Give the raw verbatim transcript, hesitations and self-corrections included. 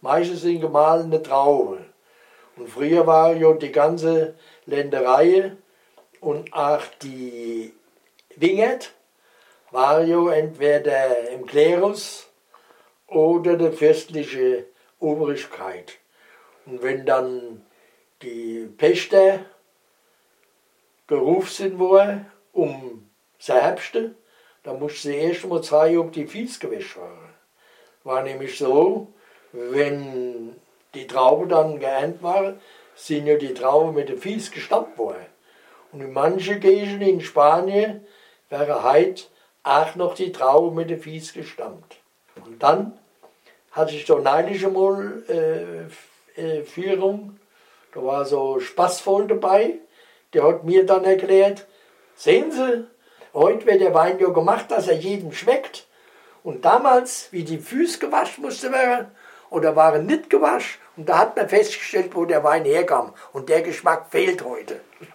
meistens in gemahlene Trauben. Und früher war ja die ganze Länderei und auch die Wingert war ja entweder im Klerus oder der fürstliche Obrigkeit. Und wenn dann die Pächter gerufen sind worden, um zu herbsten, dann musste sie erst mal zeigen, ob die Viehs gewäscht waren. War nämlich so, wenn die Trauben dann geerntet waren, sind ja die Trauben mit den Viehs gestammt worden. Und in manchen Gegenden in Spanien wäre heute auch noch die Traube mit den Viehs gestammt. Und dann hatte ich so neulich einmal äh, äh, Führung, da war so Spaßvoll dabei, der hat mir dann erklärt, sehen Sie, heute wird der Wein ja gemacht, dass er jedem schmeckt. Und damals, wie die Füße gewaschen musste werden, oder waren nicht gewaschen, und da hat man festgestellt, wo der Wein herkam. Und der Geschmack fehlt heute.